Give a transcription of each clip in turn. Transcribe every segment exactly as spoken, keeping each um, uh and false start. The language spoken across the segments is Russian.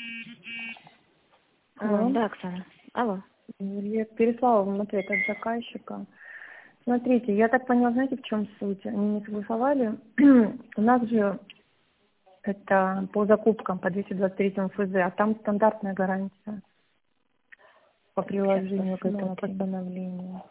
Алло. Да, Оксана. Алло. Я переслала вам ответ от заказчика. Смотрите, я так поняла, знаете, в чем суть? Они не согласовали. У нас же это по закупкам по двести двадцать третьему эф зэ, а там стандартная гарантия по приложению к этому постановлению.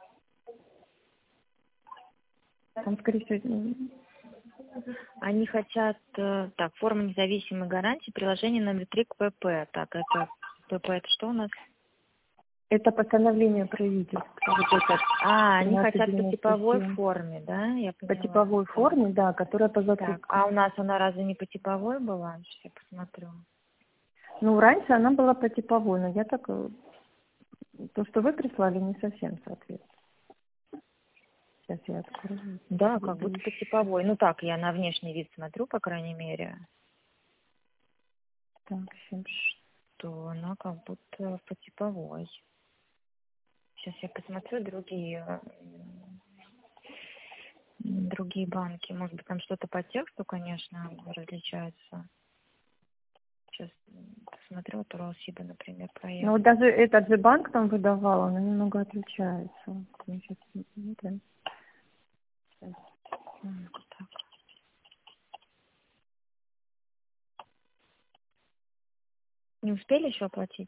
Там, скорее всего, Они хотят, э, так, форма независимой гарантии, приложение номер три к пэ пэ. Так, это пэ пэ это что у нас? это постановление правительства. Вот это А, они хотят по тринадцать типовой девяносто семь. форме, да? Я По поняла. типовой Так. форме, да, которая по Так, закупкам. а у нас она разве не по типовой была? Сейчас я посмотрю. Ну, раньше она была по типовой, но я так... э, То, что вы прислали, не совсем соответствует. Сейчас я открою. Да, как будто по типовой. Ну так, я на внешний вид смотрю, по крайней мере, Так, сейчас. что она как будто по типовой. Сейчас я посмотрю другие, м, другие банки. Может быть, там что-то по тексту, конечно, различается. Сейчас посмотрю, вот Уралсиба, например, проект. Ну, вот даже этот же банк там выдавал, он немного отличается. Мы сейчас смотрим. Сейчас. М, так. Не успели еще оплатить?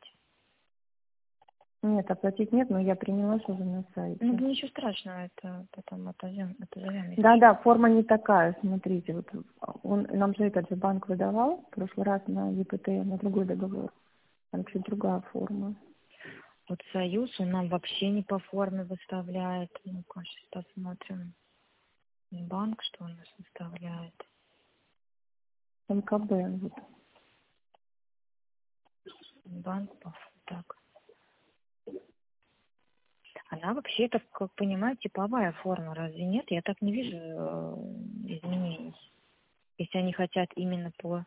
Нет, оплатить нет, но я приняла уже на сайте. Ну, ничего страшного, это потом отозовем. отозовем Да, да, форма не такая, смотрите. Вот он, нам же этот же банк выдавал в прошлый раз на е пэ тэ, на другой договор. Там чуть другая форма. Вот Союз, он нам вообще не по форме выставляет. Ну-ка, сейчас посмотрим. Банк, что у нас выставляет? эм ка бэ. Вот. Банк, по- так. Она вообще, так как понимаю, типовая форма, разве нет? Я так не вижу э, изменений. Если они хотят именно по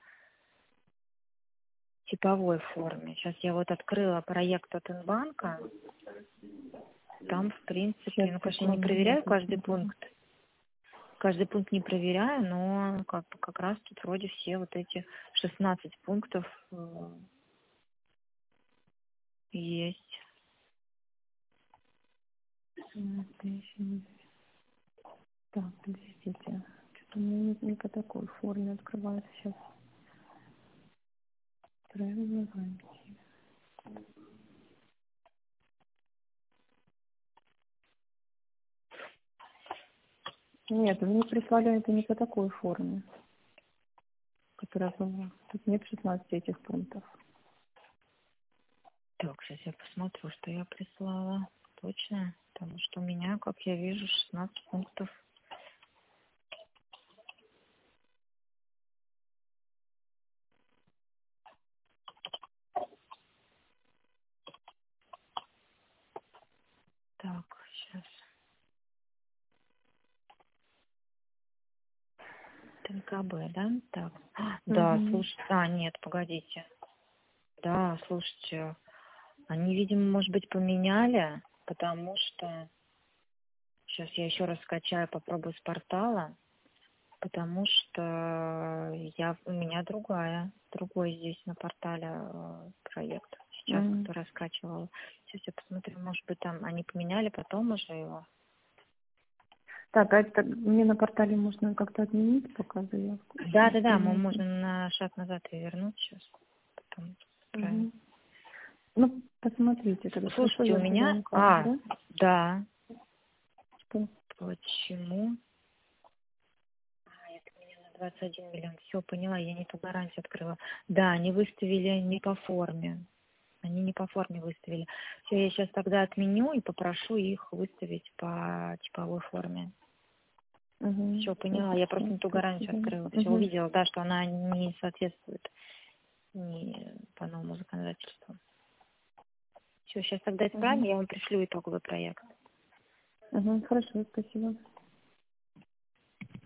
типовой форме. Сейчас я вот открыла проект от Инбанка. Там, в принципе, Сейчас, ну, конечно, не секунду, я проверяю каждый посмотрю. пункт. Каждый пункт не проверяю, но как, как раз тут вроде все вот эти шестнадцать пунктов э, есть. М, это еще не- Так, подождите. Что-то у меня не, не по такой форме открывается сейчас. Правильно, гарантии. Нет, вы мне прислали это не по такой форме, которая была. Тут нет шестнадцати этих пунктов. Так, сейчас я посмотрю, что я прислала. Точно? Потому что у меня, как я вижу, шестнадцать пунктов. Так, сейчас. эн ка бэ, да? Так. А, да, Угу. слушайте. А, нет, погодите. Да, слушайте. Они, видимо, может быть, поменяли, потому что... Сейчас я еще раз скачаю, попробую с портала. Потому что я, у меня другая, другой здесь на портале э, проект сейчас, Угу. который я скачивала. Сейчас я посмотрю, может быть, там они поменяли потом уже его. Так, а это мне на портале можно как-то отменить пока заявку? Да, Сейчас да, да, мы принятие. можем на шаг назад и вернуть сейчас. Потом исправим. Угу. Ну, посмотрите, тогда что Слушайте, у я тогда меня... вам как, А, да? да. Что? Почему? А, это у меня на двадцать один миллион. Все, поняла, я не ту гарантию открыла. Да, они выставили не по форме. Они не по форме выставили. Все, я сейчас тогда отменю и попрошу их выставить по типовой форме. Угу. Все, Все, поняла. Я просто хорошо. не ту гарантию Спасибо. открыла. Все, Угу. увидела, да, что она не соответствует ни по новому законодательству. Все, сейчас тогда исправим, Угу. я вам пришлю итоговый проект. Угу. Хорошо, спасибо.